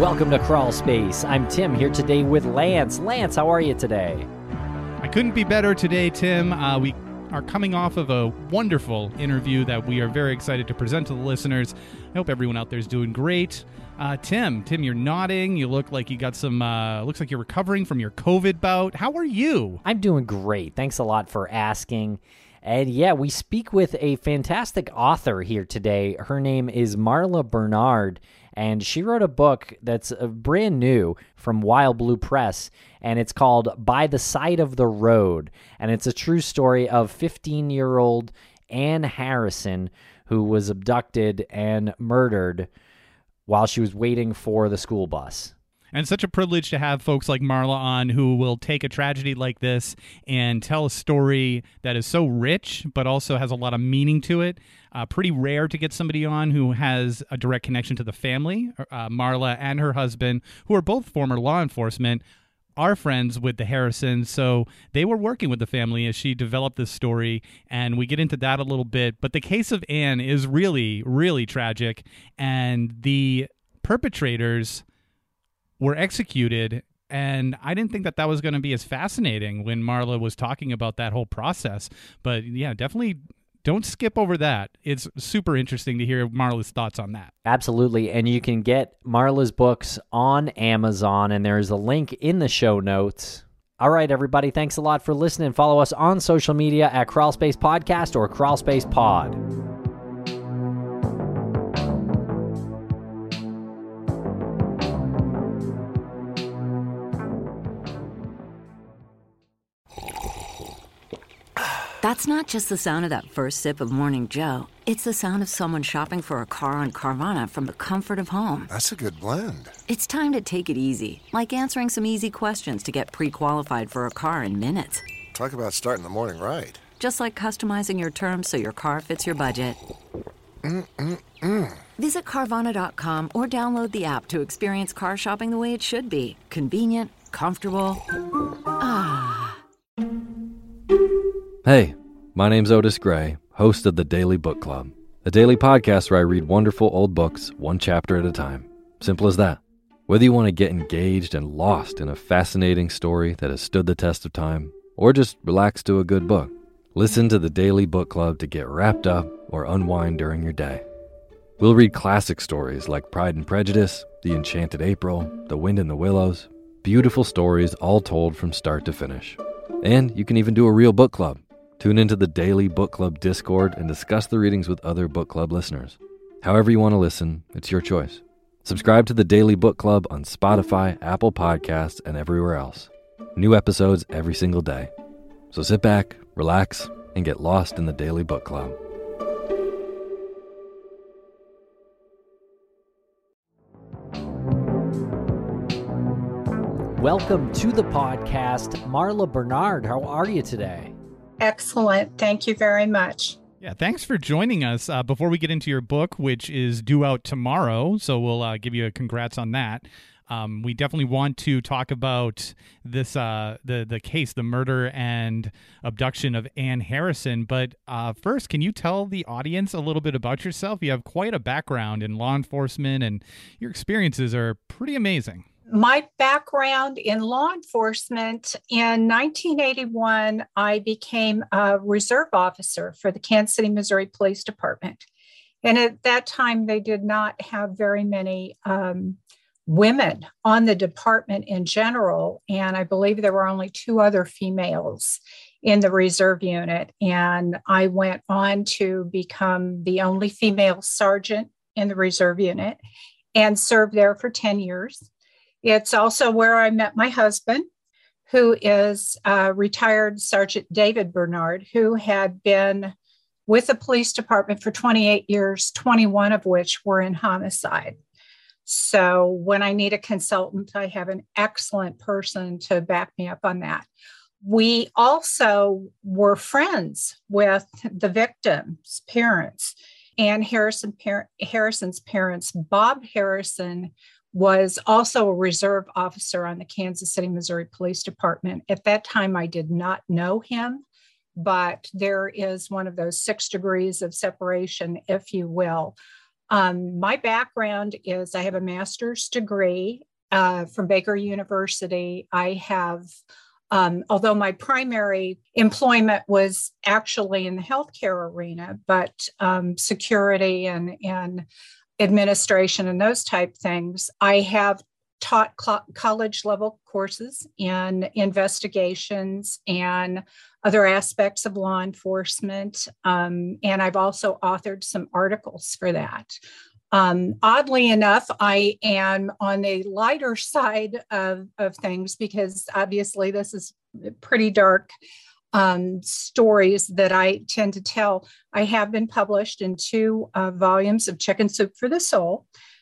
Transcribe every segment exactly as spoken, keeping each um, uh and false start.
Welcome to Crawl Space. I'm Tim here today with Lance. Lance, how are you today? I couldn't be better today, Tim. Uh, we are coming off of a wonderful interview that we are very excited to present to the listeners. I hope everyone out there is doing great. Uh, Tim, Tim, you're nodding. You look like you got some, uh, looks like you're recovering from your COVID bout. How are you? I'm doing great. Thanks a lot for asking. And yeah, we speak with a fantastic author here today. Her name is Marla Bernard, and she wrote a book that's uh, brand new from Wild Blue Press, and it's called By the Side of the Road. And it's a true story of fifteen-year-old Ann Harrison, who was abducted and murdered while she was waiting for the school bus. And it's such a privilege to have folks like Marla on who will take a tragedy like this and tell a story that is so rich, but also has a lot of meaning to it. Uh, pretty rare to get somebody on who has a direct connection to the family. Uh, Marla and her husband, who are both former law enforcement, are friends with the Harrisons, so they were working with the family as she developed this story, and we get into that a little bit. But the case of Ann is really, really tragic, and the perpetrators were executed, and I didn't think that that was going to be as fascinating when Marla was talking about that whole process. But yeah, definitely don't skip over that. It's super interesting to hear Marla's thoughts on that. Absolutely, and you can get Marla's books on Amazon, and there's a link in the show notes. All right, everybody, thanks a lot for listening. Follow us on social media at Crawlspace Podcast or Crawlspace Pod. That's not just the sound of that first sip of Morning Joe. It's the sound of someone shopping for a car on Carvana from the comfort of home. That's a good blend. It's time to take it easy, like answering some easy questions to get pre-qualified for a car in minutes. Talk about starting the morning right. Just like customizing your terms so your car fits your budget. Mm-mm-mm. Visit Carvana dot com or download the app to experience car shopping the way it should be. Convenient, comfortable. Ah. Hey, my name's Otis Gray, host of the Daily Book Club, a daily podcast where I read wonderful old books, one chapter at a time. Simple as that. Whether you want to get engaged and lost in a fascinating story that has stood the test of time, or just relax to a good book, listen to the Daily Book Club to get wrapped up or unwind during your day. We'll read classic stories like Pride and Prejudice, The Enchanted April, The Wind in the Willows, beautiful stories all told from start to finish. And you can even do a real book club. Tune into the Daily Book Club Discord and discuss the readings with other book club listeners. However you want to listen, it's your choice. Subscribe to the Daily Book Club on Spotify, Apple Podcasts, and everywhere else. New episodes every single day. So sit back, relax, and get lost in the Daily Book Club. Welcome to the podcast, Marla Bernard. How are you today? Excellent. Thank you very much. Yeah, thanks for joining us. Uh, before we get into your book, which is due out tomorrow, so we'll uh, give you a congrats on that. Um, we definitely want to talk about this, uh, the the case, the murder and abduction of Ann Harrison. But uh, first, can you tell the audience a little bit about yourself? You have quite a background in law enforcement, and your experiences are pretty amazing. My background in law enforcement, in nineteen eighty-one, I became a reserve officer for the Kansas City, Missouri Police Department. And at that time, they did not have very many um, women on the department in general. And I believe there were only two other females in the reserve unit. And I went on to become the only female sergeant in the reserve unit and served there for ten years. It's also where I met my husband, who is uh, retired Sergeant David Bernard, who had been with the police department for twenty-eight years, twenty-one of which were in homicide. So when I need a consultant, I have an excellent person to back me up on that. We also were friends with the victim's parents, and Harrison par- Harrison's parents. Bob Harrison was also a reserve officer on the Kansas City, Missouri Police Department. At that time, I did not know him, but there is one of those six degrees of separation, if you will. Um, my background is I have a master's degree uh, from Baker University. I have, um, although my primary employment was actually in the healthcare arena, but um, security and, and administration and those type things, I have taught cl- college level courses in investigations and other aspects of law enforcement. Um, and I've also authored some articles for that. Um, oddly enough, I am on the lighter side of, of things because obviously this is pretty dark um, stories that I tend to tell. I have been published in two uh, volumes of Chicken Soup for the Soul.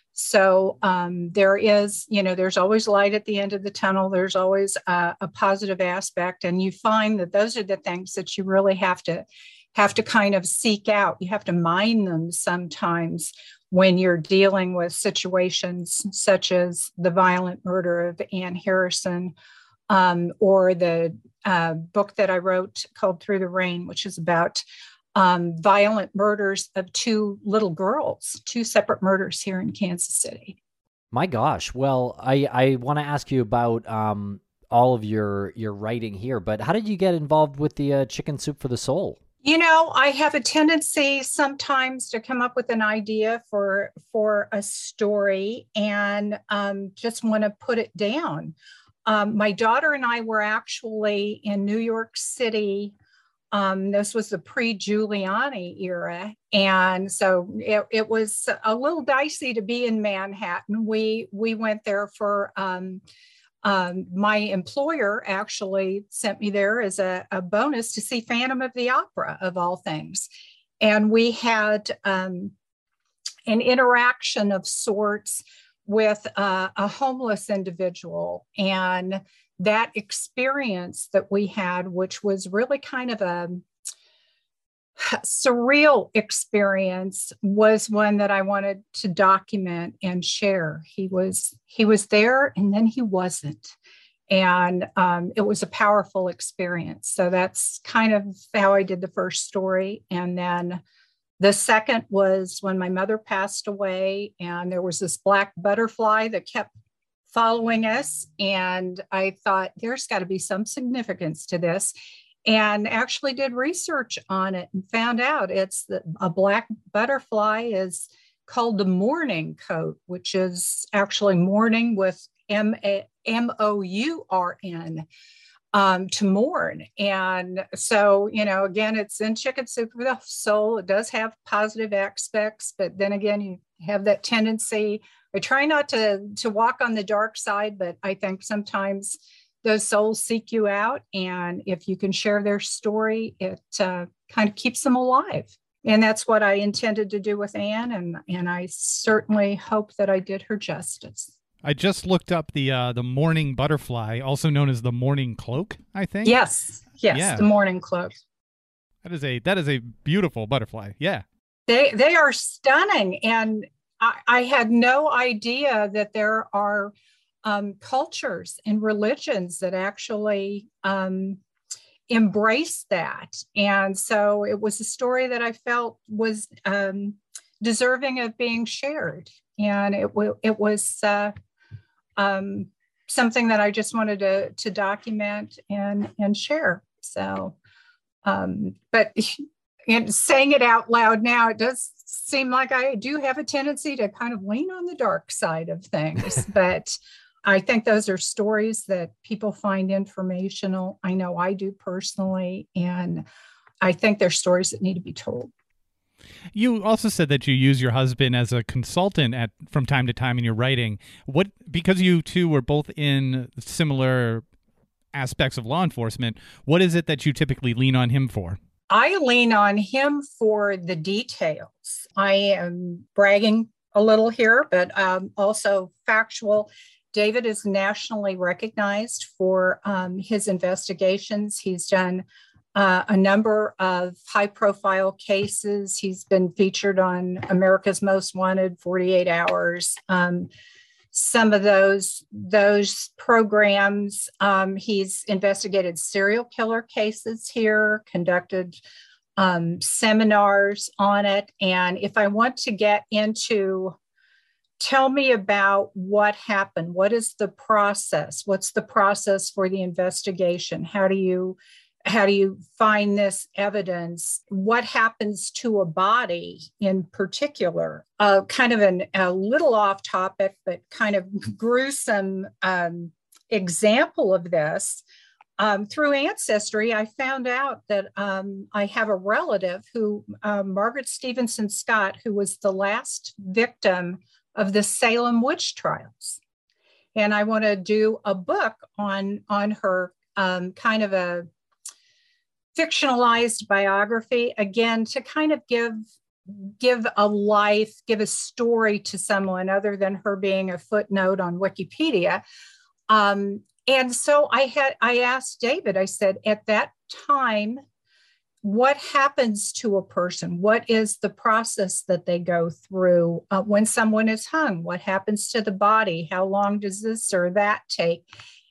So um, there is, you know, there's always light at the end of the tunnel. There's always a, a positive aspect. And you find that those are the things that you really have to have to kind of seek out. You have to mine them sometimes when you're dealing with situations such as the violent murder of Ann Harrison, um, or the uh, book that I wrote called Through the Rain, which is about Um, violent murders of two little girls, two separate murders here in Kansas City. My gosh. Well, I, I want to ask you about um, all of your, your writing here, but how did you get involved with the uh, Chicken Soup for the Soul? You know, I have a tendency sometimes to come up with an idea for, for a story and um, just want to put it down. Um, my daughter and I were actually in New York City. Um, this was the pre-Giuliani era. And so it, it was a little dicey to be in Manhattan. We we went there for, um, um, my employer actually sent me there as a, a bonus to see Phantom of the Opera, of all things. And we had um, an interaction of sorts with uh, a homeless individual. And that experience that we had, which was really kind of a surreal experience, was one that I wanted to document and share. He was he was there and then he wasn't. And um, it was a powerful experience. So that's kind of how I did the first story. And then the second was when my mother passed away, and there was this black butterfly that kept following us. And I thought there's got to be some significance to this, and actually did research on it and found out it's the, a black butterfly is called the mourning coat, which is actually mourning with M O U R N, um, to mourn. And so, you know, again, it's in Chicken Soup for the Soul. It does have positive aspects, but then again, you have that tendency. I try not to, to walk on the dark side, but I think sometimes those souls seek you out. And if you can share their story, it uh, kind of keeps them alive. And that's what I intended to do with Ann. And, and I certainly hope that I did her justice. I just looked up the uh, the mourning butterfly, also known as the mourning cloak, I think. Yes, yes, yeah. The mourning cloak. That is a that is a beautiful butterfly. Yeah. They they are stunning. And I, I had no idea that there are um, cultures and religions that actually um, embrace that. And so it was a story that I felt was um, deserving of being shared. And it, w- it was uh, um, something that I just wanted to, to document and, and share. So, um, but in saying it out loud now, it does seem like I do have a tendency to kind of lean on the dark side of things. But I think those are stories that people find informational. I know I do personally. And I think they're stories that need to be told. You also said that you use your husband as a consultant at from time to time in your writing. What, because you two were both in similar aspects of law enforcement, what is it that you typically lean on him for? I lean on him for the details. I am bragging a little here, but um, also factual. David is nationally recognized for um, his investigations. He's done Uh, a number of high-profile cases. He's been featured on America's Most Wanted, forty-eight hours. Um, some of those those programs, um, he's investigated serial killer cases here, conducted um, seminars on it. And if I want to get into, tell me about what happened. What is the process? What's the process for the investigation? How do you how do you find this evidence? What happens to a body in particular? Uh, kind of an, a little off topic, but kind of gruesome um, example of this. Um, through Ancestry, I found out that um, I have a relative who, uh, Margaret Stevenson Scott, who was the last victim of the Salem witch trials. And I want to do a book on, on her, um, kind of a fictionalized biography, again, to kind of give, give a life, give a story to someone other than her being a footnote on Wikipedia. Um, and so I had, I asked David, I said, at that time, what happens to a person? What is the process that they go through uh, when someone is hung? What happens to the body? How long does this or that take?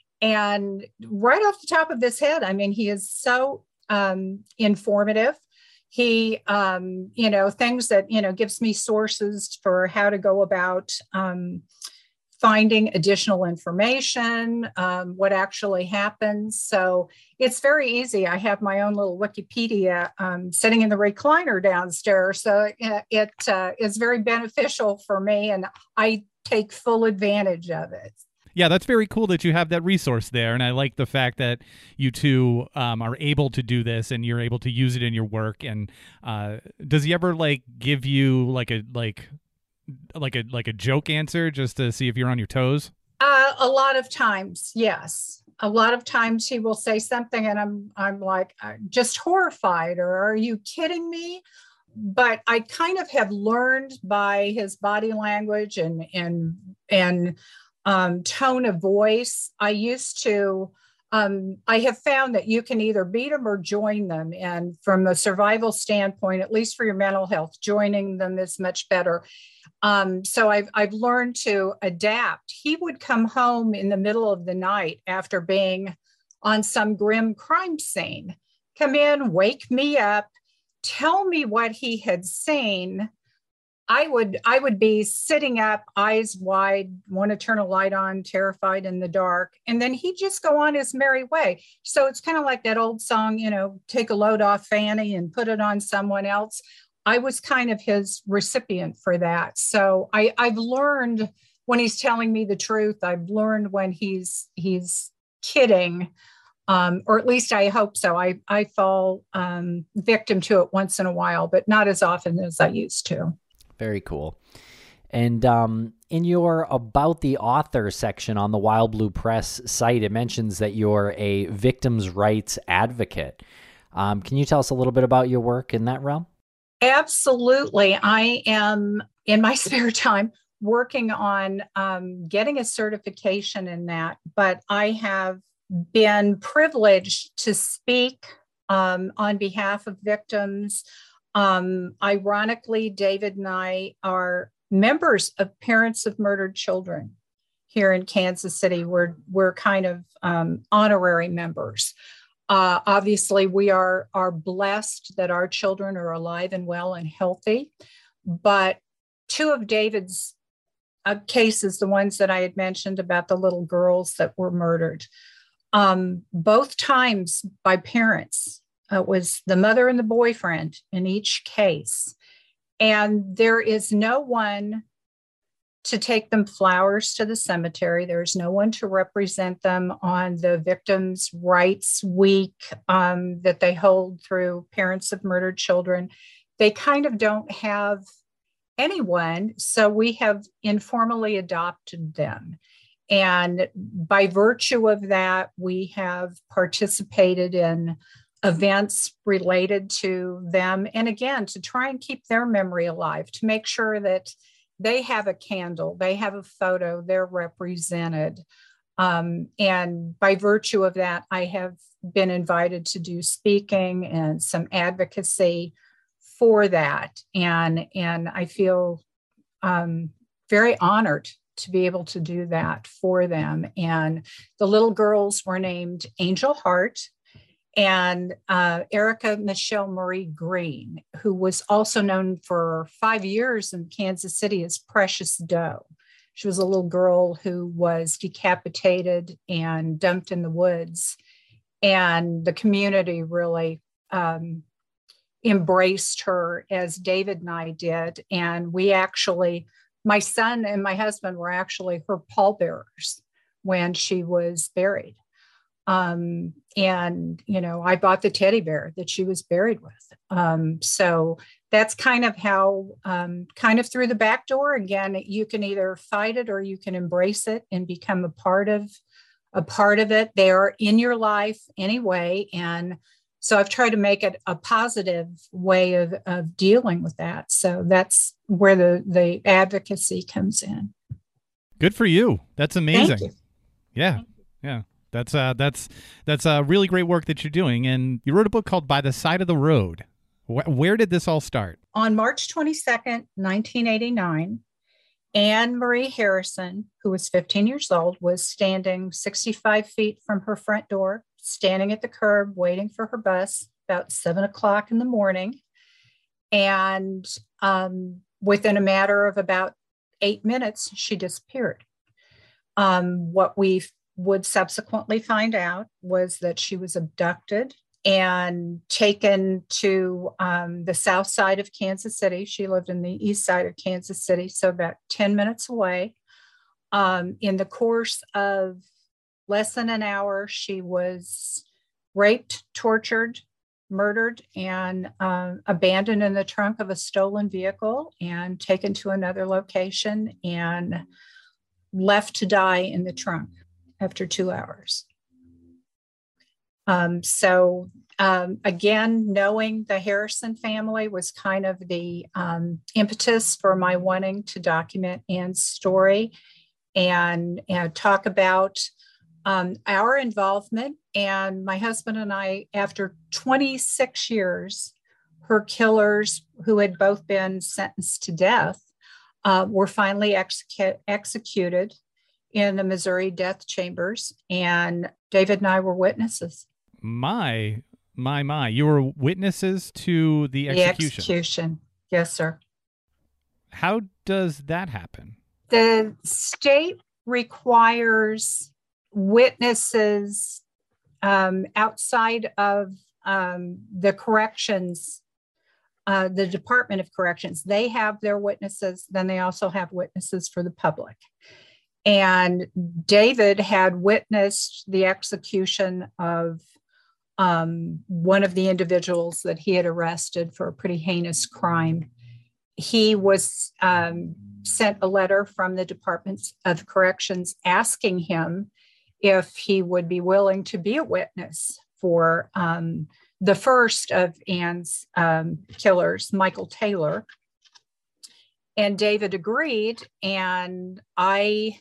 And right off the top of his head, I mean, he is so um, informative. He, um, you know, things that, you know, gives me sources for how to go about um, finding additional information, um, what actually happens. So it's very easy. I have my own little Wikipedia um, sitting in the recliner downstairs. So it, it uh, is very beneficial for me, and I take full advantage of it. Yeah, that's very cool that you have that resource there. And I like the fact that you two um, are able to do this and you're able to use it in your work. And uh, does he ever like give you like a, like, like a, like a joke answer just to see if you're on your toes? Uh, a lot of times, yes. A lot of times he will say something and I'm, I'm like, I'm just horrified, or are you kidding me? But I kind of have learned by his body language and, and, and, Um, tone of voice. I used to, um, I have found that you can either beat them or join them. And from a survival standpoint, at least for your mental health, joining them is much better. Um, so I've, I've learned to adapt. He would come home in the middle of the night after being on some grim crime scene, come in, wake me up, tell me what he had seen. I would I would be sitting up, eyes wide, want to turn a light on, terrified in the dark. And then he'd just go on his merry way. So it's kind of like that old song, you know, take a load off Fanny and put it on someone else. I was kind of his recipient for that. So I, I've learned when he's telling me the truth. I've learned when he's he's kidding, um, or at least I hope so. I, I fall um, victim to it once in a while, but not as often as I used to. Very cool. And um, in your About the Author section on the Wild Blue Press site, it mentions that you're a victims' rights advocate. Um, can you tell us a little bit about your work in that realm? Absolutely. I am, in my spare time, working on um, getting a certification in that, but I have been privileged to speak um, on behalf of victims. Um, ironically, David and I are members of Parents of Murdered Children here in Kansas City. We're, we're kind of um, honorary members. Uh, obviously, we are, are blessed that our children are alive and well and healthy. But two of David's uh, cases, the ones that I had mentioned about the little girls that were murdered, um, both times by parents. Uh, it was the mother and the boyfriend in each case. And there is no one to take them flowers to the cemetery. There's no one to represent them on the Victims' Rights Week um, that they hold through Parents of Murdered Children. They kind of don't have anyone, so we have informally adopted them. And by virtue of that, we have participated in events related to them. And again, to try and keep their memory alive, to make sure that they have a candle, they have a photo, they're represented. Um, and by virtue of that, I have been invited to do speaking and some advocacy for that. And, and I feel um, very honored to be able to do that for them. And the little girls were named Angel Heart and uh, Erica Michelle Marie Green, who was also known for five years in Kansas City as Precious Doe. She was a little girl who was decapitated and dumped in the woods. And the community really um, embraced her, as David and I did. And we actually, my son and my husband were actually her pallbearers when she was buried. Um, and, you know, I bought the teddy bear that she was buried with. Um, so that's kind of how, um, kind of through the back door. Again, you can either fight it or you can embrace it and become a part of, a part of it. They are in your life anyway. And so I've tried to make it a positive way of, of dealing with that. So that's where the, the advocacy comes in. Good for you. That's amazing. Thank you. Yeah. Yeah. That's uh, that's that's uh, really great work that you're doing. And you wrote a book called By the Side of the Road. Wh- where did this all start? On March twenty-second, nineteen eighty-nine, Anne Marie Harrison, who was fifteen years old, was standing sixty-five feet from her front door, standing at the curb, waiting for her bus about seven o'clock in the morning. And um, within a matter of about eight minutes, she disappeared. Um, what we would subsequently find out was that she was abducted and taken to um, the south side of Kansas City. She lived in the east side of Kansas City, so about ten minutes away. Um, in the course of less than an hour, she was raped, tortured, murdered, and uh, abandoned in the trunk of a stolen vehicle and taken to another location and left to die in the trunk after two hours. Um, so um, again, knowing the Harrison family was kind of the um, impetus for my wanting to document Anne's story and, and talk about um, our involvement. And my husband and I, after twenty-six years, her killers, who had both been sentenced to death, uh, were finally execu- executed in the Missouri death chambers, and David and I were witnesses. My, my, my. You were witnesses to the execution. The execution. Yes, sir. How does that happen? The state requires witnesses um, outside of um, the corrections, uh, the Department of Corrections. They have their witnesses, then they also have witnesses for the public. And David had witnessed the execution of um, one of the individuals that he had arrested for a pretty heinous crime. He was um, sent a letter from the Department of Corrections asking him if he would be willing to be a witness for um, the first of Anne's um, killers, Michael Taylor. And David agreed, and I...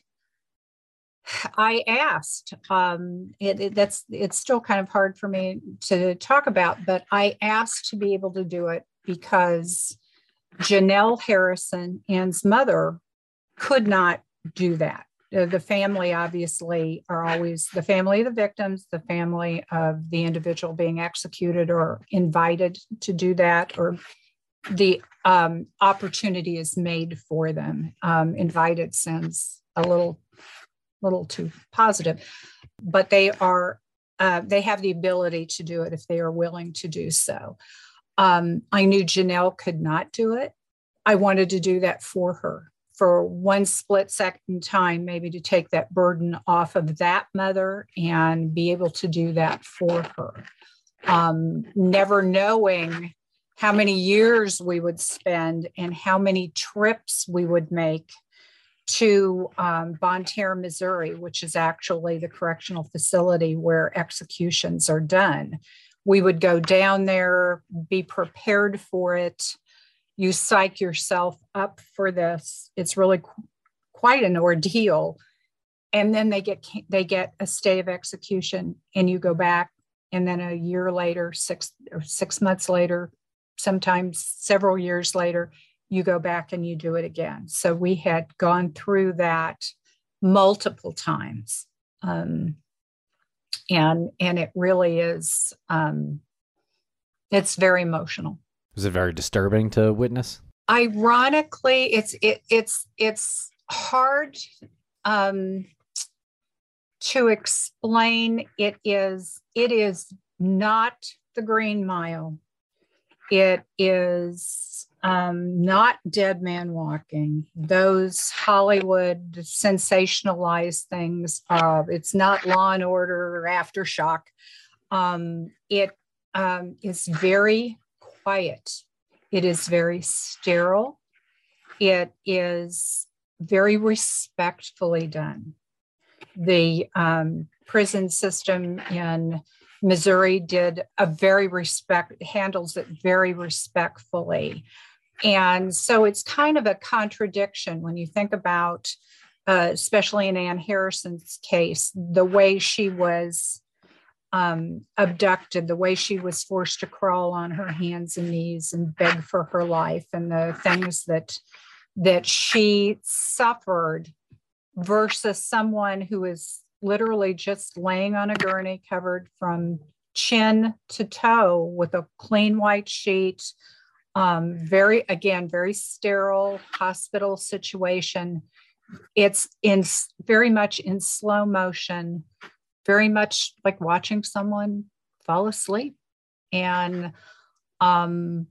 I asked, um, it, it, that's, it's still kind of hard for me to talk about, but I asked to be able to do it because Janelle Harrison, Anne's mother, could not do that. The, the family obviously are always the family of the victims, the family of the individual being executed or invited to do that, or the um, opportunity is made for them. Um, invited sounds a little little too positive, but they are, uh, they have the ability to do it if they are willing to do so. Um, I knew Janelle could not do it. I wanted to do that for her for one split second time, maybe to take that burden off of that mother and be able to do that for her. Um, never knowing how many years we would spend and how many trips we would make to um, Bonne Terre, Missouri, which is actually the correctional facility where executions are done. We would go down there, be prepared for it. You psych yourself up for this. It's really qu- quite an ordeal. And then they get they get a stay of execution, and you go back, and then a year later, six or six months later, sometimes several years later, you go back and you do it again. So we had gone through that multiple times. Um, And, and it really is, um, it's very emotional. Was it very disturbing to witness? Ironically, it's, it, it's, it's hard, um, to explain. It is, it is not the Green Mile. It is um, not Dead Man Walking. Those Hollywood sensationalized things. Uh, it's not Law and Order or Aftershock. Um, it um, is very quiet. It is very sterile. It is very respectfully done. The um, prison system in Missouri did a very respect, handles it very respectfully. And so it's kind of a contradiction when you think about, uh, especially in Ann Harrison's case, the way she was um, abducted, the way she was forced to crawl on her hands and knees and beg for her life, and the things that that she suffered versus someone who is literally just laying on a gurney covered from chin to toe with a clean white sheet. Um, very, again, very sterile hospital situation. It's in very much in slow motion, very much like watching someone fall asleep, and um,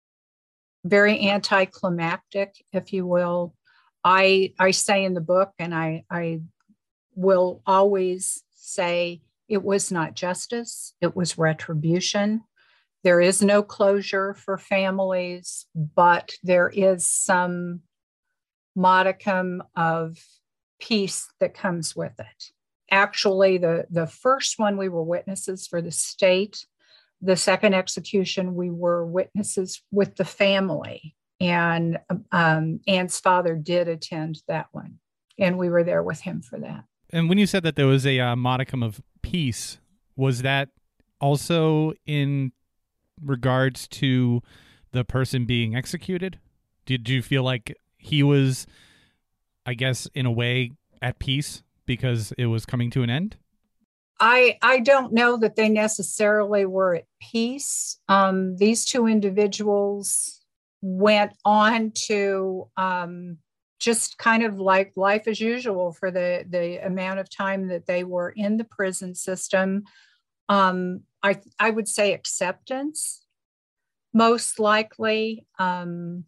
very anticlimactic, if you will. I, I say in the book, and I, I will always say, it was not justice, it was retribution. There is no closure for families, but there is some modicum of peace that comes with it. Actually, the, the first one, we were witnesses for the state. The second execution, we were witnesses with the family. And um, Ann's father did attend that one, and we were there with him for that. And when you said that there was a uh, modicum of peace, was that also in regards to the person being executed? Did you feel like he was, I guess, in a way at peace because it was coming to an end? I I don't know that they necessarily were at peace. Um, these two individuals went on to um, just kind of like life as usual for the, the amount of time that they were in the prison system. Um, I, I would say acceptance, most likely, um,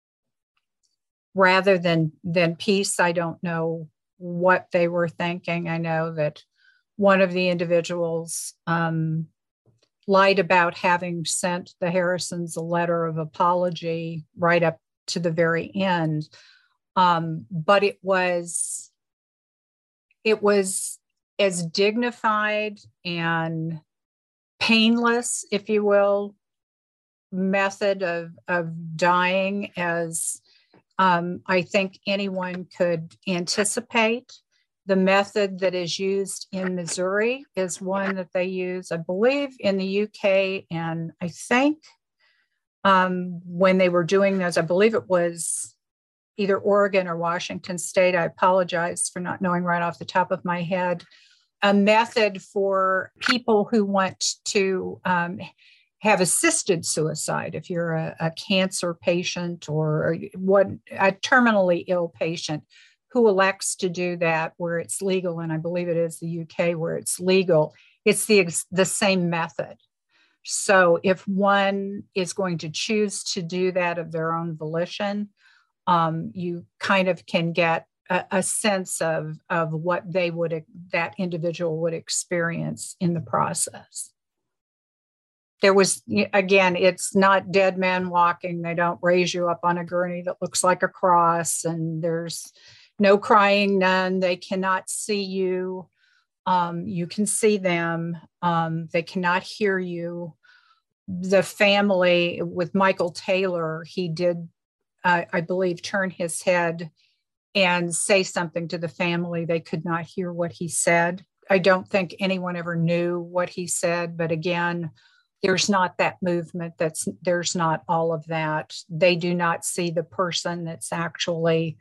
rather than, than peace. I don't know what they were thinking. I know that one of the individuals um, lied about having sent the Harrisons a letter of apology right up to the very end. Um, but it was, it was as dignified and painless, if you will, method of, of dying as um, I think anyone could anticipate. The method that is used in Missouri is one that they use, I believe, in the U K. And I think um, when they were doing those, I believe it was either Oregon or Washington State. I apologize for not knowing right off the top of my head. A method for people who want to um, have assisted suicide. If you're a, a cancer patient or what, a terminally ill patient who elects to do that where it's legal, and I believe it is the U K where it's legal, it's the, the same method. So if one is going to choose to do that of their own volition, um, you kind of can get a, a sense of, of what they would, that individual would experience in the process. There was, again, it's not Dead Man Walking. They don't raise you up on a gurney that looks like a cross, and there's no crying nun. They cannot see you. Um, you can see them. Um, they cannot hear you. The family with Michael Taylor, he did, uh, I believe, turn his head and say something to the family. They could not hear what he said. I don't think anyone ever knew what he said, but again, there's not that movement. That's there's not all of that. They do not see the person that's actually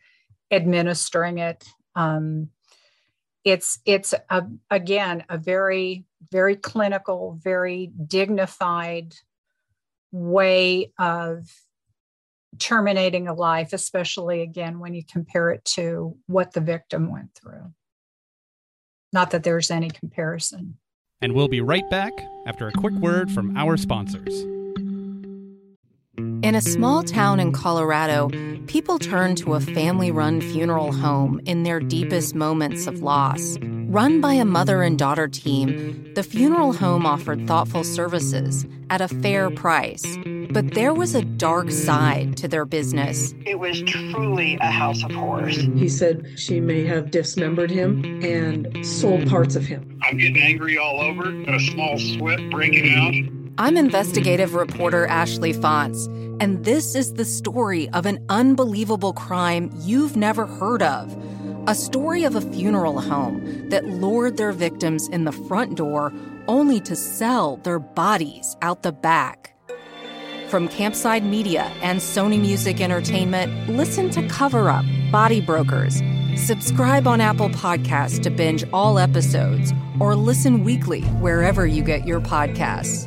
administering it. Um, it's it's a, again a very very clinical, very dignified way of terminating a life, especially, again, when you compare it to what the victim went through. Not that there's any comparison. And we'll be right back after a quick word from our sponsors. In a small town in Colorado, people turn to a family-run funeral home in their deepest moments of loss. Run by a mother and daughter team, the funeral home offered thoughtful services at a fair price. But there was a dark side to their business. It was truly a house of horrors. He said she may have dismembered him and sold parts of him. I'm getting angry all over, got a small sweat breaking out. I'm investigative reporter Ashley Fonts, and this is the story of an unbelievable crime you've never heard of. A story of a funeral home that lured their victims in the front door only to sell their bodies out the back. From Campside Media and Sony Music Entertainment, listen to Cover Up, Body Brokers. Subscribe on Apple Podcasts to binge all episodes, or listen weekly wherever you get your podcasts.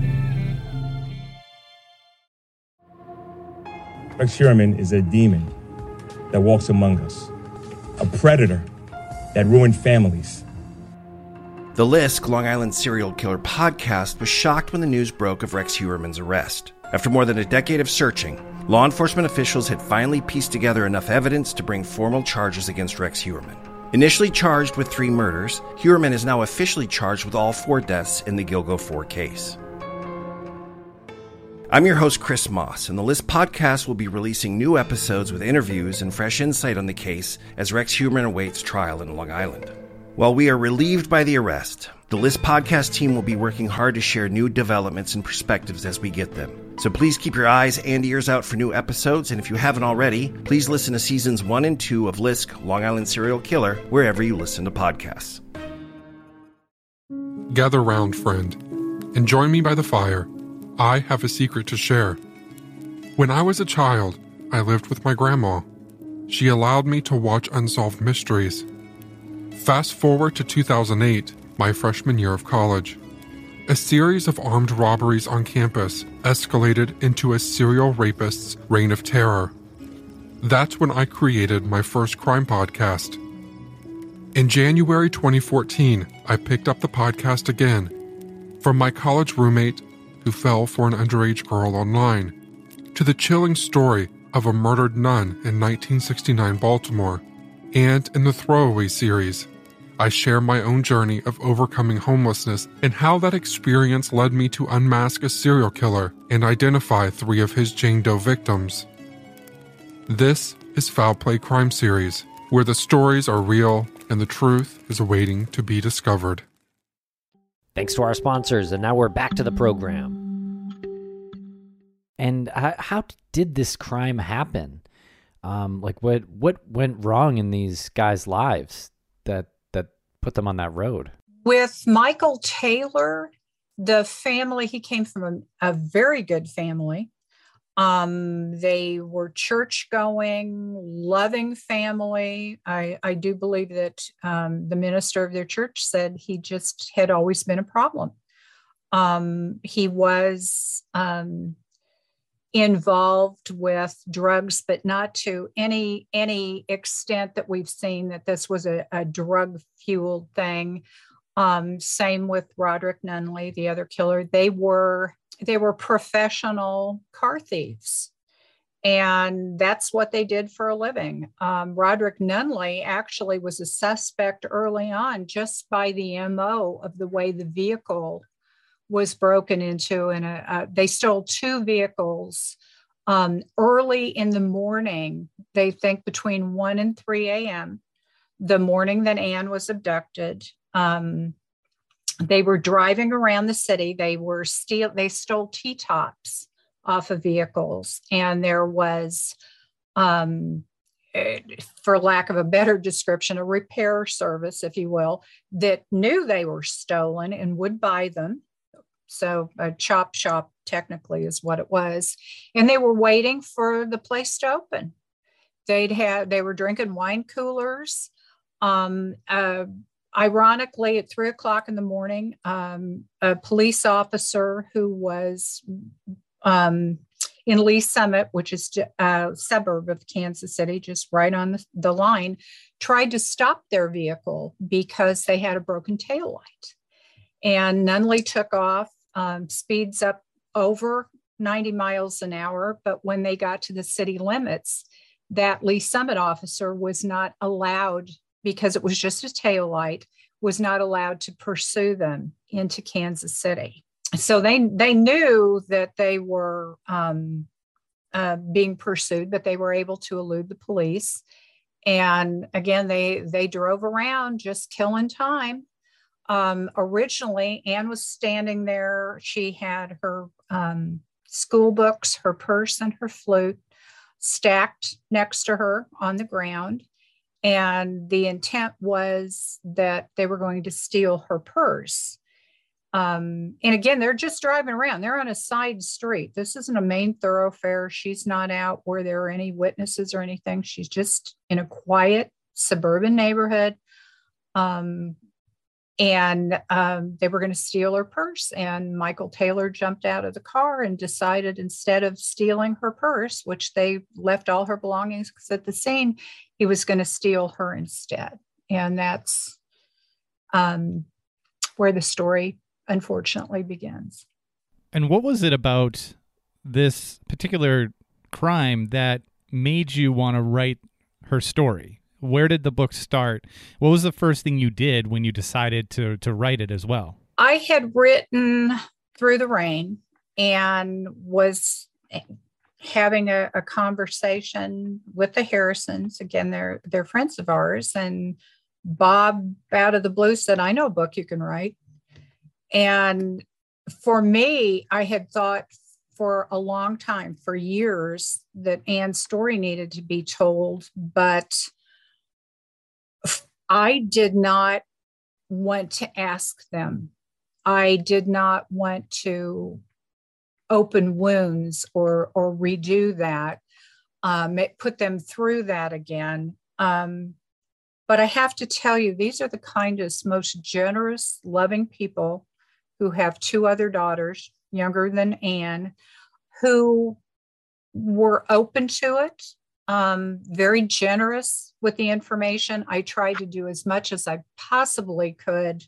Rex Heuermann is a demon that walks among us, a predator that ruined families. The Lisk, Long Island serial killer podcast, was shocked when the news broke of Rex Heuermann's arrest. After more than a decade of searching, law enforcement officials had finally pieced together enough evidence to bring formal charges against Rex Heuermann. Initially charged with three murders, Heuermann is now officially charged with all four deaths in the Gilgo four case. I'm your host, Chris Moss, and the List podcast will be releasing new episodes with interviews and fresh insight on the case as Rex Heuermann awaits trial in Long Island. While we are relieved by the arrest, the List podcast team will be working hard to share new developments and perspectives as we get them. So please keep your eyes and ears out for new episodes, and if you haven't already, please listen to seasons one and two of Lisk, Long Island Serial Killer, wherever you listen to podcasts. Gather round, friend, and join me by the fire. I have a secret to share. When I was a child, I lived with my grandma. She allowed me to watch unsolved mysteries. Fast forward to two thousand eight, my freshman year of college. A series of armed robberies on campus escalated into a serial rapist's reign of terror. That's when I created my first crime podcast. In January twenty fourteen, I picked up the podcast again. From my college roommate who fell for an underage girl online, to the chilling story of a murdered nun in nineteen sixty-nine Baltimore, and in the Throwaway series, I share my own journey of overcoming homelessness and how that experience led me to unmask a serial killer and identify three of his Jane Doe victims. This is Foul Play Crime Series, where the stories are real and the truth is waiting to be discovered. Thanks to our sponsors, and now we're back to the program. And how, how did this crime happen? Um, like, what what went wrong in these guys' lives that that put them on that road? With Michael Taylor, the family, he came from a, a very good family. Um, they were church-going, loving family. I, I do believe that um, the minister of their church said he just had always been a problem. Um, he was um, involved with drugs, but not to any any extent that we've seen that this was a, a drug-fueled thing. Um, same with Roderick Nunley, the other killer. They were they were professional car thieves, and that's what they did for a living. Um, Roderick Nunley actually was a suspect early on just by the M O of the way the vehicle was broken into. And uh, they stole two vehicles um, early in the morning. They think between one and three a.m. the morning that Anne was abducted. Um, they were driving around the city. They were steal. They stole T-tops off of vehicles, and there was, um, for lack of a better description, a repair service, if you will, that knew they were stolen and would buy them. So a chop shop technically is what it was, and they were waiting for the place to open. They'd had they were drinking wine coolers. Um, uh, ironically, at three o'clock in the morning, um, a police officer who was um, in Lee Summit, which is a suburb of Kansas City, just right on the, the line, tried to stop their vehicle because they had a broken taillight. And Nunley took off, um, speeds up over ninety miles an hour. But when they got to the city limits, that Lee Summit officer was not allowed, because it was just a taillight, was not allowed to pursue them into Kansas City. So they they knew that they were um, uh, being pursued, but they were able to elude the police. And again, they they drove around just killing time. Um, originally, Anne was standing there. She had her um, school books, her purse, and her flute stacked next to her on the ground. And the intent was that they were going to steal her purse. Um, and again, they're just driving around. They're on a side street. This isn't a main thoroughfare. She's not out where there are any witnesses or anything. She's just in a quiet suburban neighborhood. Um, and um, they were going to steal her purse. And Michael Taylor jumped out of the car and decided, instead of stealing her purse, which they left all her belongings at the scene, he was going to steal her instead. And that's um, where the story, unfortunately, begins. And what was it about this particular crime that made you want to write her story? Where did the book start? What was the first thing you did when you decided to to write it as well? I had written Through the Rain and was having a, a conversation with the Harrisons. Again, they're they're friends of ours. And Bob, out of the blue, said, "I know a book you can write." And for me, I had thought for a long time, for years, that Anne's story needed to be told, but I did not want to ask them. I did not want to open wounds or or redo that, um, put them through that again. Um, but I have to tell you, these are the kindest, most generous, loving people who have two other daughters, younger than Anne, who were open to it, um, very generous with the information. I tried to do as much as I possibly could,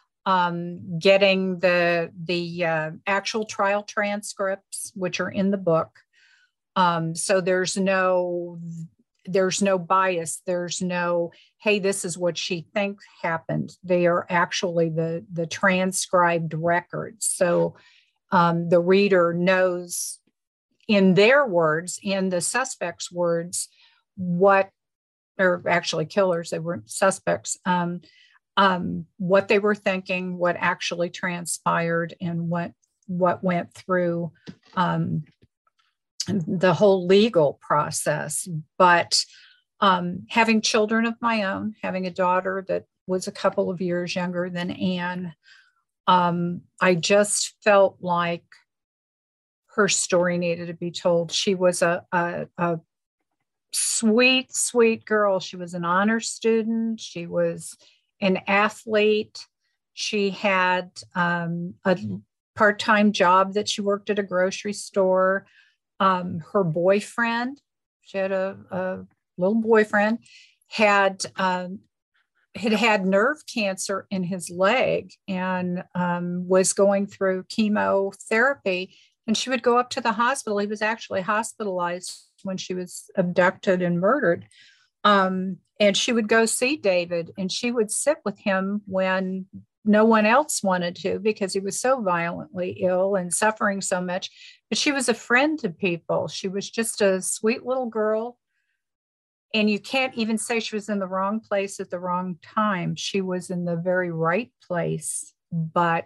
um, getting the the uh, actual trial transcripts, which are in the book. Um, so there's no there's no bias. There's no, hey, this is what she thinks happened. They are actually the the transcribed records. So um, the reader knows, in their words, in the suspects' words, what, or actually killers, they weren't suspects, um, um, what they were thinking, what actually transpired, and what what went through um, the whole legal process. But um, having children of my own, having a daughter that was a couple of years younger than Anne, um, I just felt like her story needed to be told. She was a, a, a sweet, sweet girl. She was an honor student. She was an athlete. She had um, a part-time job that she worked at a grocery store. Um, her boyfriend, she had a, a little boyfriend, had um, had had nerve cancer in his leg and um, was going through chemotherapy. And she would go up to the hospital. He was actually hospitalized when she was abducted and murdered. Um, and she would go see David, and she would sit with him when no one else wanted to, because he was so violently ill and suffering so much. But she was a friend to people. She was just a sweet little girl. And you can't even say she was in the wrong place at the wrong time. She was in the very right place, but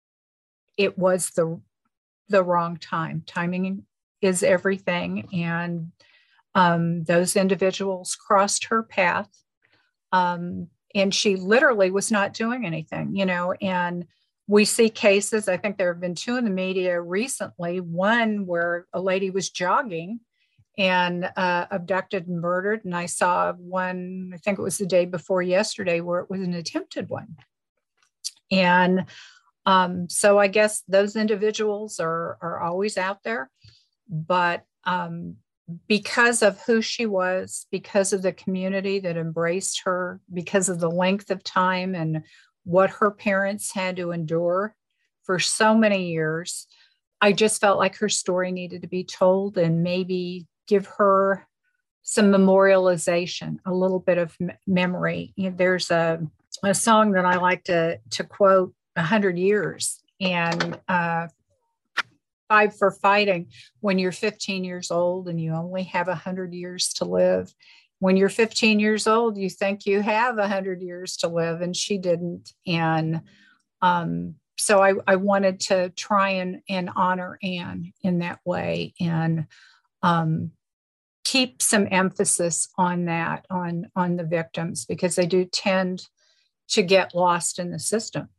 it was the the wrong time. Timing is everything. And um, those individuals crossed her path. Um, and she literally was not doing anything, you know, and we see cases. I think there have been two in the media recently, one where a lady was jogging and uh, abducted and murdered. And I saw one, I think it was the day before yesterday, where it was an attempted one. And um, so I guess those individuals are, are always out there. But um, because of who she was, because of the community that embraced her, because of the length of time and what her parents had to endure for so many years, I just felt like her story needed to be told and maybe give her some memorialization, a little bit of m- memory. You know, there's a, a song that I like to, to quote, one hundred years, and uh, Five for Fighting. When you're fifteen years old and you only have one hundred years to live, when you're fifteen years old, you think you have one hundred years to live, and she didn't. And um, so I, I wanted to try and, and honor Anne in that way, and um, keep some emphasis on that, on, on the victims, because they do tend to get lost in the system.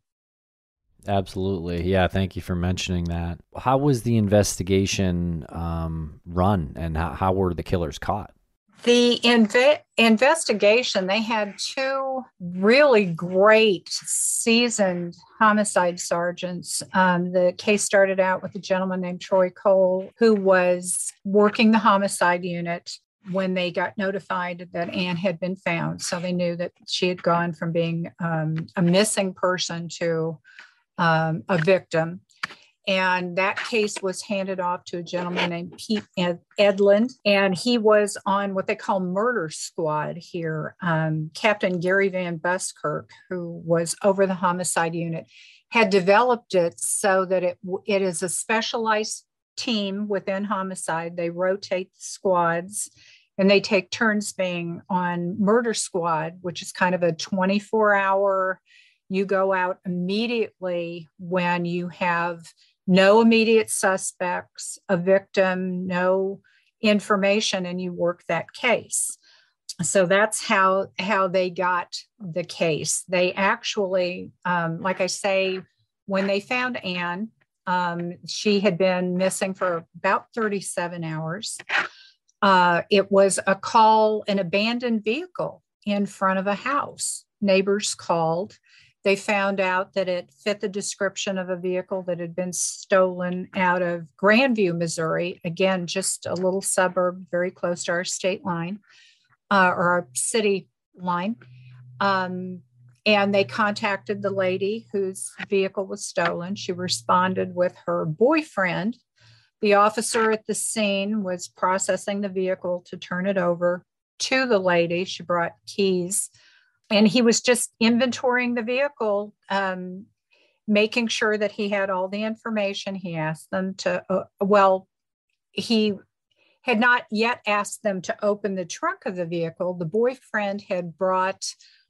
Absolutely. Yeah. Thank you for mentioning that. How was the investigation um, run, and how, how were the killers caught? The inve- investigation, they had two really great seasoned homicide sergeants. Um, the case started out with a gentleman named Troy Cole, who was working the homicide unit when they got notified that Anne had been found. So they knew that she had gone from being um, a missing person to um, a victim. And that case was handed off to a gentleman named Pete Ed- Edlund. And he was on what they call murder squad here. Um, Captain Gary Van Buskirk, who was over the homicide unit, had developed it so that it, it is a specialized team within homicide. They rotate the squads, and they take turns being on murder squad, which is kind of a twenty-four hour, you go out immediately when you have no immediate suspects, a victim, no information, and you work that case. So that's how, how they got the case. They actually, um, like I say, when they found Anne, um, she had been missing for about thirty-seven hours. Uh, it was a call, an abandoned vehicle in front of a house. Neighbors called. They found out that it fit the description of a vehicle that had been stolen out of Grandview, Missouri. Again, just a little suburb very close to our state line, uh, or our city line. Um, and they contacted the lady whose vehicle was stolen. She responded with her boyfriend. The officer at the scene was processing the vehicle to turn it over to the lady. She brought keys. And he was just inventorying the vehicle, um, making sure that he had all the information. He asked them to, uh, well, he had not yet asked them to open the trunk of the vehicle. The boyfriend had brought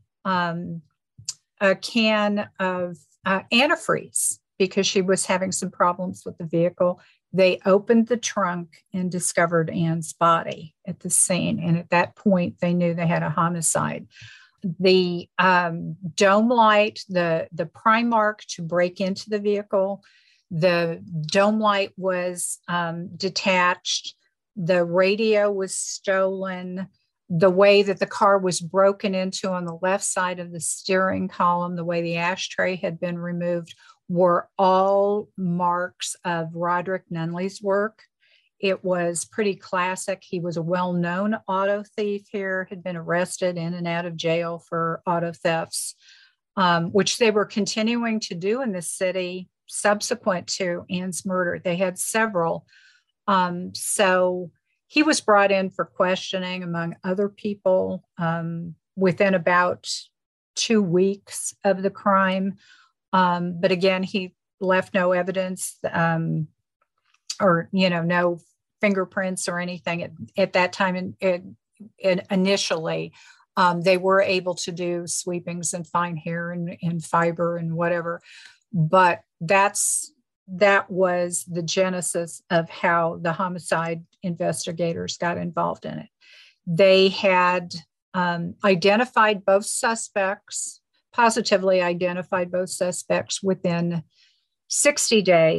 um, a can of uh, antifreeze because she was having some problems with the vehicle. They opened the trunk and discovered Anne's body at the scene. And at that point, they knew they had a homicide. The um, dome light, the, the prime mark to break into the vehicle, the dome light was um, detached. The radio was stolen. The way that the car was broken into on the left side of the steering column, the way the ashtray had been removed, were all marks of Roderick Nunley's work. It was pretty classic. He was a well-known auto thief here, had been arrested in and out of jail for auto thefts, um, which they were continuing to do in the city subsequent to Anne's murder. They had several. Um, so he was brought in for questioning, among other people, um, within about two weeks of the crime. Um, but again, he left no evidence, um, or, you know, no fingerprints or anything at, at that time. And it, it initially, um, they were able to do sweepings and find hair and, and fiber and whatever. But that's that was the genesis of how the homicide investigators got involved in it. They had um, identified both suspects, positively identified both suspects within sixty days.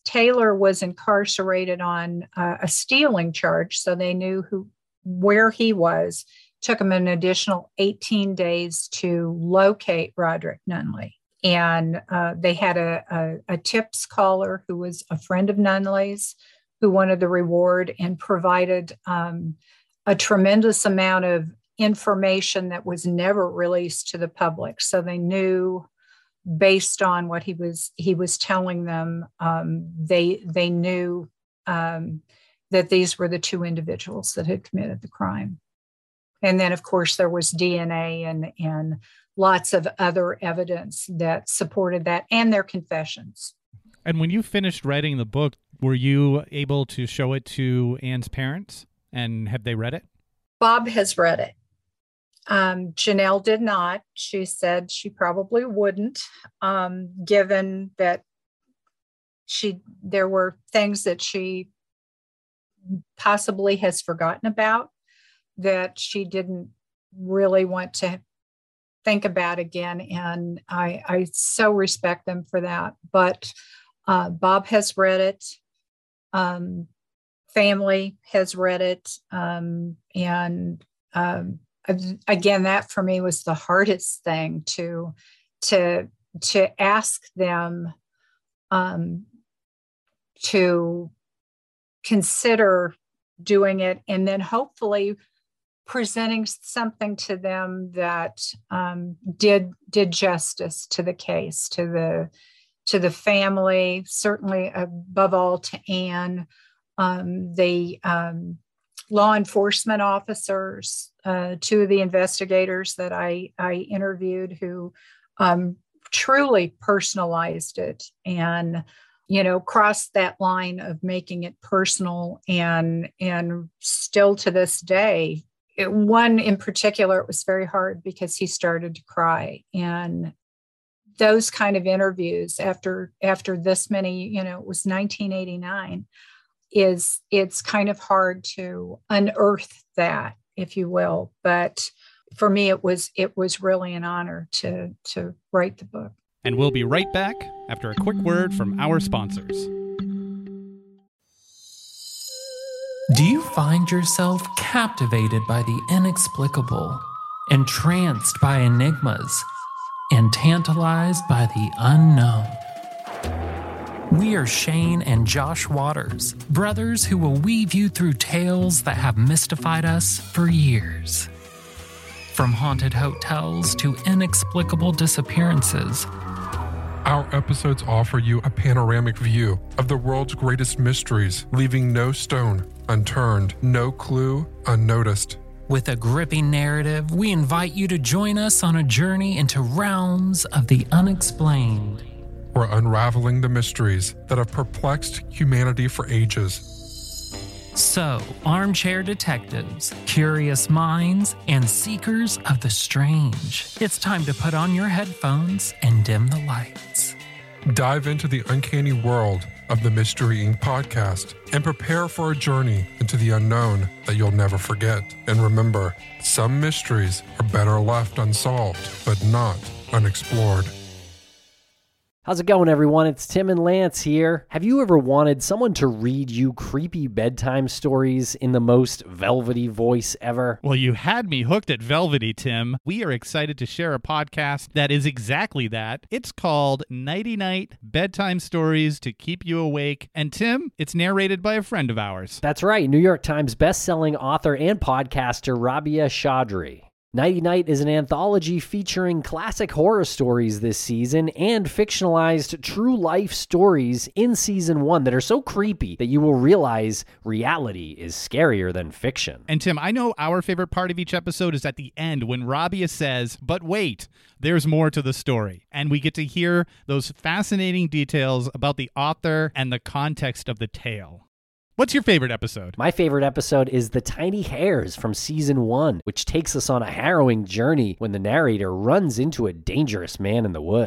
Taylor was incarcerated on uh, a stealing charge, so they knew who where he was. Took him an additional eighteen days to locate Roderick Nunley. And uh, they had a, a, a tips caller who was a friend of Nunley's, who wanted the reward and provided um, a tremendous amount of information that was never released to the public. So they knew, based on what he was he was telling them, um, they they knew um, that these were the two individuals that had committed the crime. And then, of course, there was D N A and and lots of other evidence that supported that, and their confessions. And when you finished writing the book, were you able to show it to Anne's parents? And have they read it? Bob has read it. Um, Janelle did not. She said she probably wouldn't, um, given that she there were things that she possibly has forgotten about that she didn't really want to think about again. And I, I so respect them for that. But uh, Bob has read it. Um, family has read it. Um, and um, again, that for me was the hardest thing to, to, to ask them um, to consider doing it, and then hopefully presenting something to them that um, did did justice to the case, to the to the family, certainly above all to Anne, um, the um, law enforcement officers, uh, two of the investigators that I I interviewed who um, truly personalized it and, you know, crossed that line of making it personal, and and still to this day. It, one in particular, it was very hard because he started to cry. And those kind of interviews after after this many, you know, it was nineteen eighty-nine, is it's kind of hard to unearth that, if you will. But for me, it was it was really an honor to to write the book. And we'll be right back after a quick word from our sponsors. Do you find yourself captivated by the inexplicable, entranced by enigmas, and tantalized by the unknown? We are Shane and Josh Waters, brothers who will weave you through tales that have mystified us for years. From haunted hotels to inexplicable disappearances, our episodes offer you a panoramic view of the world's greatest mysteries, leaving no stone unturned, no clue unnoticed. With a gripping narrative, we invite you to join us on a journey into realms of the unexplained. We're unraveling the mysteries that have perplexed humanity for ages. So, armchair detectives, curious minds, and seekers of the strange, it's time to put on your headphones and dim the lights. Dive into the uncanny world of the Mystery Incorporated podcast and prepare for a journey into the unknown that you'll never forget. And remember, some mysteries are better left unsolved, but not unexplored. How's it going, everyone? It's Tim and Lance here. Have you ever wanted someone to read you creepy bedtime stories in the most velvety voice ever? Well, you had me hooked at velvety, Tim. We are excited to share a podcast that is exactly that. It's called Nighty Night Bedtime Stories to Keep You Awake. And Tim, it's narrated by a friend of ours. That's right, New York Times bestselling author and podcaster Rabia Chaudhry. Nighty Night is an anthology featuring classic horror stories this season and fictionalized true-life stories in season one that are so creepy that you will realize reality is scarier than fiction. And Tim, I know our favorite part of each episode is at the end when Rabia says, but wait, there's more to the story. And we get to hear those fascinating details about the author and the context of the tale. What's your favorite episode? My favorite episode is The Tiny Hairs from season one, which takes us on a harrowing journey when the narrator runs into a dangerous man in the woods.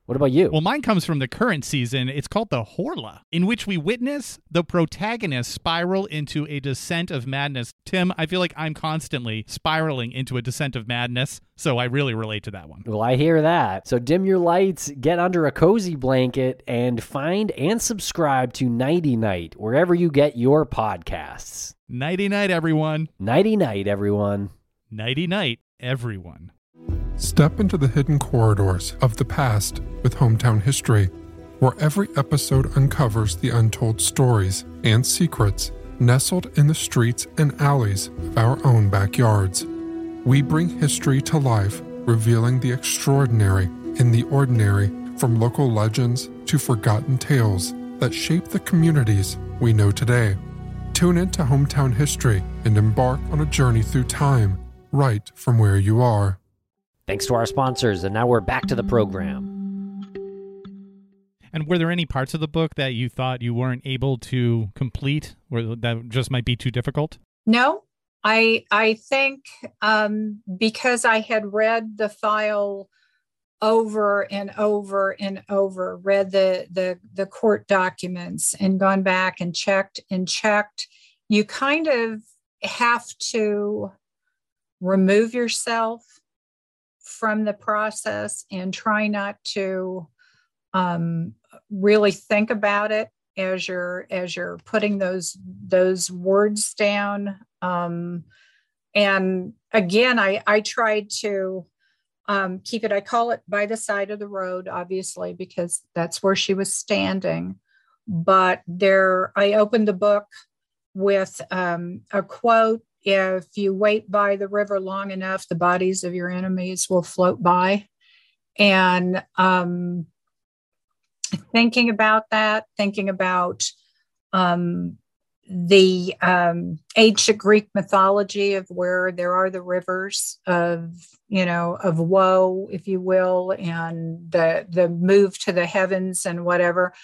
What about you? Well, mine comes from the current season. It's called The Horla, in which we witness the protagonist spiral into a descent of madness. Tim, I feel like I'm constantly spiraling into a descent of madness, so I really relate to that one. Well, I hear that. So dim your lights, get under a cozy blanket, and find and subscribe to Nighty Night, wherever you get your podcasts. Nighty-night, everyone. Nighty-night, everyone. Nighty-night, everyone. Step into the hidden corridors of the past with Hometown History, where every episode uncovers the untold stories and secrets nestled in the streets and alleys of our own backyards. We bring history to life, revealing the extraordinary in the ordinary, from local legends to forgotten tales that shape the communities we know today. Tune into Hometown History and embark on a journey through time, right from where you are. Thanks to our sponsors, and now we're back to the program. And were there any parts of the book that you thought you weren't able to complete, or that just might be too difficult? No, I I think um, because I had read the file over and over and over, read the, the, the court documents and gone back and checked and checked, you kind of have to remove yourself from the process and try not to um, really think about it as you're as you're putting those those words down. Um, and again, I I tried to um, keep it. I call it by the side of the road, obviously, because that's where she was standing. But there, I opened the book with um, a quote. If you wait by the river long enough, the bodies of your enemies will float by. And um, thinking about that, thinking about um, the um, ancient Greek mythology of where there are the rivers of, you know, of woe, if you will, and the the move to the heavens and whatever,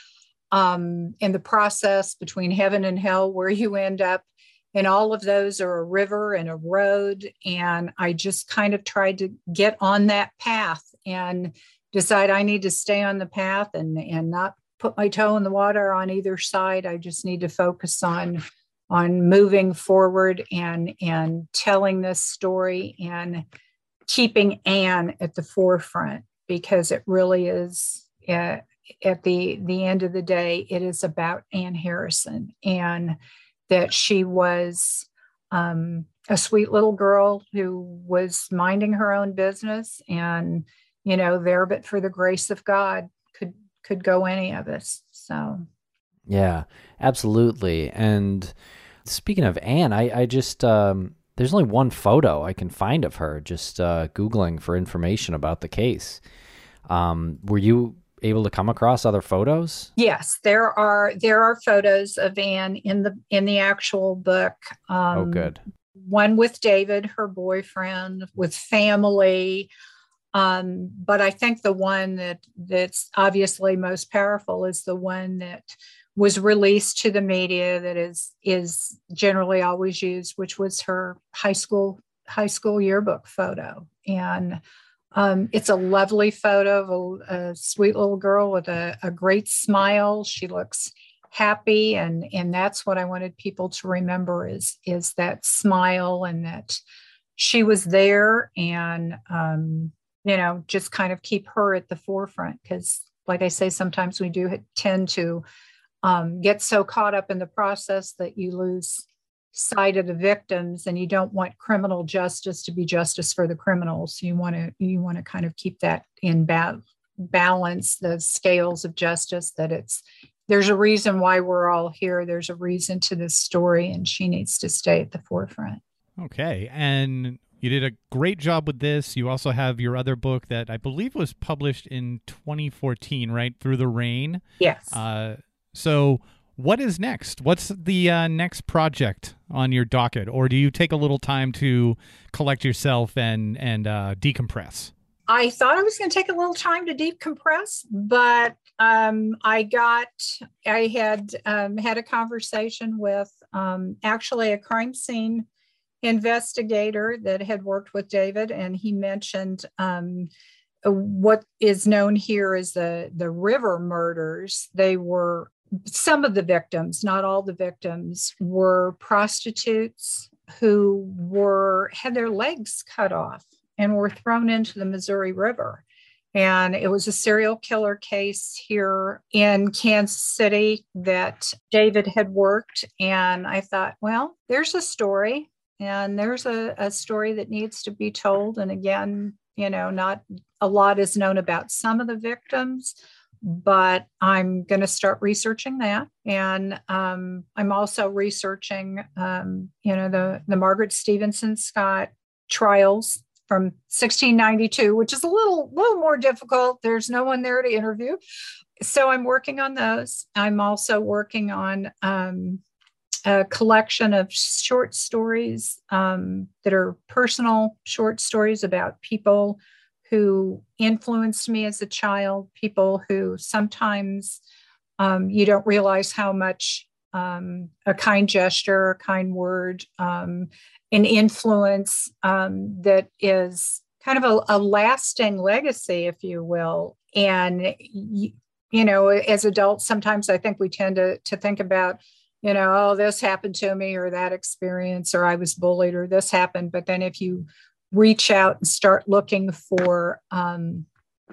um, in the process between heaven and hell, where you end up. And all of those are a river and a road. And I just kind of tried to get on that path and decide I need to stay on the path and, and not put my toe in the water on either side. I just need to focus on, on moving forward and, and telling this story and keeping Anne at the forefront, because it really is, uh, at the, the end of the day, it is about Anne Harrison, and that she was um, a sweet little girl who was minding her own business, and, you know, there, but for the grace of God, could could go any of us. So, yeah, absolutely. And speaking of Anne, I, I just, um, there's only one photo I can find of her, just uh, Googling for information about the case. Um, were you able to come across other photos? Yes, there are there are photos of Anne in the in the actual book. Um, oh, good. One with David, her boyfriend, with family. Um, but I think the one that that's obviously most powerful is the one that was released to the media, that is is generally always used, which was her high school high school yearbook photo. And Um, it's a lovely photo of a, a sweet little girl with a, a great smile. She looks happy, and and that's what I wanted people to remember is is that smile, and that she was there, and um, you know, just kind of keep her at the forefront, because, like I say, sometimes we do tend to um, get so caught up in the process that you lose sight of the victims, and you don't want criminal justice to be justice for the criminals. You want to you want to kind of keep that in ba- balance, the scales of justice, that it's there's a reason why we're all here. There's a reason to this story, and she needs to stay at the forefront. Okay. And you did a great job with this. You also have your other book that I believe was published in twenty fourteen, right? Through the Rain. Yes. Uh, so what is next? What's the uh, next project on your docket? Or do you take a little time to collect yourself and, and uh, decompress? I thought I was going to take a little time to decompress, but um, I got, I had um, had a conversation with um, actually a crime scene investigator that had worked with David, and he mentioned um, what is known here as the, the river murders. They were, some of the victims, not all the victims, were prostitutes who were had their legs cut off and were thrown into the Missouri River. And it was a serial killer case here in Kansas City that David had worked. And I thought, well, there's a story, and there's a, a story that needs to be told. And again, you know, not a lot is known about some of the victims, but I'm going to start researching that. And um, I'm also researching, um, you know, the, the Margaret Stevenson Scott trials from sixteen ninety-two, which is a little, little more difficult. There's no one there to interview. So I'm working on those. I'm also working on um, a collection of short stories um, that are personal short stories about people who influenced me as a child, people who sometimes um, you don't realize how much um, a kind gesture, a kind word, um, an influence um, that is kind of a, a lasting legacy, if you will. And, you, you know, as adults, sometimes I think we tend to, to think about, you know, oh, this happened to me, or that experience, or I was bullied, or this happened. But then if you reach out and start looking for um,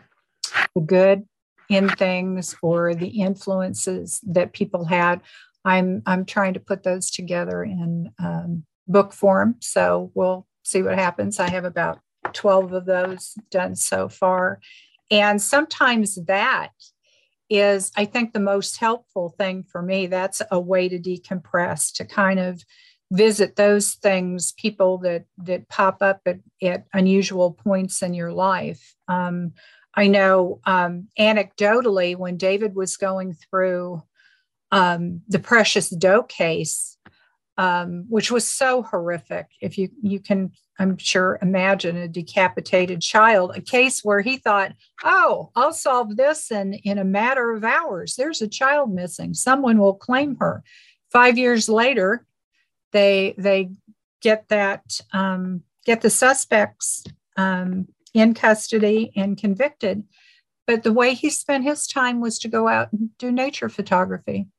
the good in things or the influences that people had, I'm I'm trying to put those together in um, book form. So we'll see what happens. I have about twelve of those done so far. And sometimes that is, I think, the most helpful thing for me. That's a way to decompress, to kind of visit those things, people that that pop up at, at unusual points in your life. Um, I know um, anecdotally, when David was going through um, the Precious Doe case, um, which was so horrific, if you you can, I'm sure, imagine a decapitated child, a case where he thought, oh, I'll solve this in, in a matter of hours. There's a child missing. Someone will claim her. Five years later, They they get that um, get the suspects um, in custody and convicted, but the way he spent his time was to go out and do nature photography,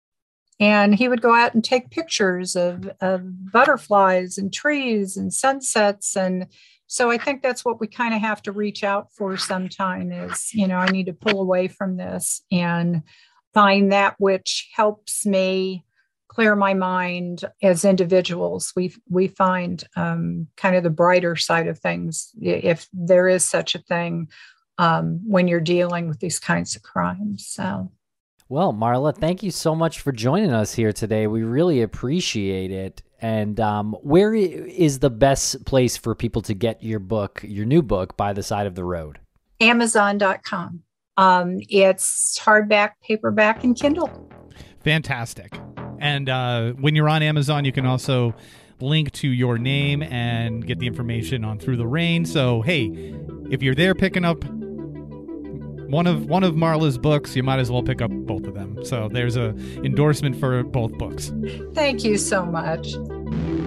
and he would go out and take pictures of, of butterflies and trees and sunsets. And so I think that's what we kind of have to reach out for sometime. Is, you know, I need to pull away from this and find that which helps me clear my mind as individuals. We we find um, kind of the brighter side of things, if there is such a thing, um, when you're dealing with these kinds of crimes. So, well, Marla, thank you so much for joining us here today. We really appreciate it. And um, where is the best place for people to get your book, your new book, By the Side of the Road? Amazon dot com. Um, it's hardback, paperback, and Kindle. Fantastic. And uh, when you're on Amazon, you can also link to your name and get the information on Through the Rain. So, hey, if you're there picking up one of one of Marla's books, you might as well pick up both of them. So there's a endorsement for both books. Thank you so much.